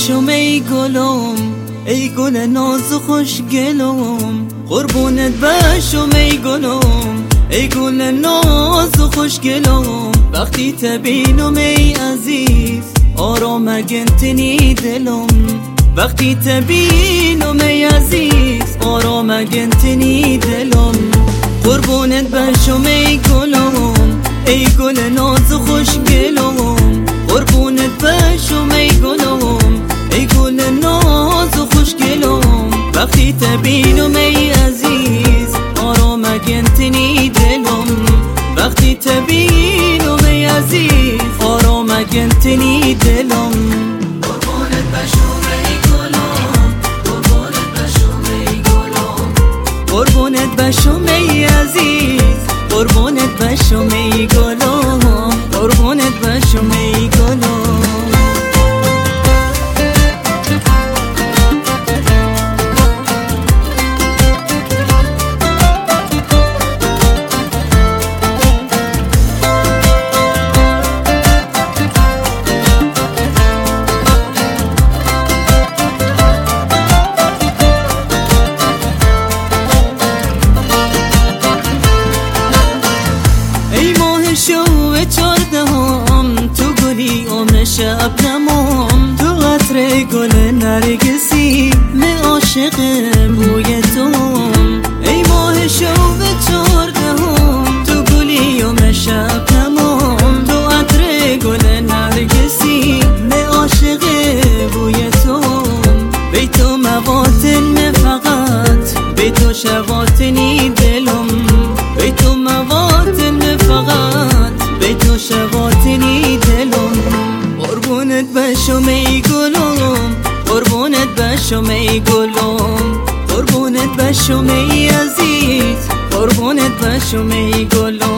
بشم ای گلم، ای گل ناز و خوشگلم. قربونت بشم ای گلم، ای گل ناز و خوشگلم. وقتی تبینم ای عزیز آرام گنتنی دلم. وقتی تبینم ای عزیز آرام گنتنی دلم. قربونت بشم ای گلم، ای گل ناز و خوشگلم. قربونت بشم ای گلم، ای گل ناز و خوشگلم. وقتی تبینم ای عزیز آرام گنتنی دلم. وقتی تبینم ای عزیز آرام گنتنی دلم. قربونت بشم ای گلم، قربونت بشم ای گلم. قربونت بشم ای عزیز، قربونت بشم ای گلم. قربونت بشم ای گلم. شو چاردهم تو گلی عمر شبنمم. تو قطره گل نرگسی من عاشق بوی توم. ای ماه شو چاردهم تو گلی عمر شبنمم. تو قطره گل نرگسی من عاشق بوی توم. بی تو مواطن فقط، بی تو شواطنی دلم. بی تو مواطن فقط، بی تو شواطنی دلم. قربونت بشم ای گلم، قربونت بشم ای گلم. قربونت بشم ای عزیز، قربونت بشم ای گلم.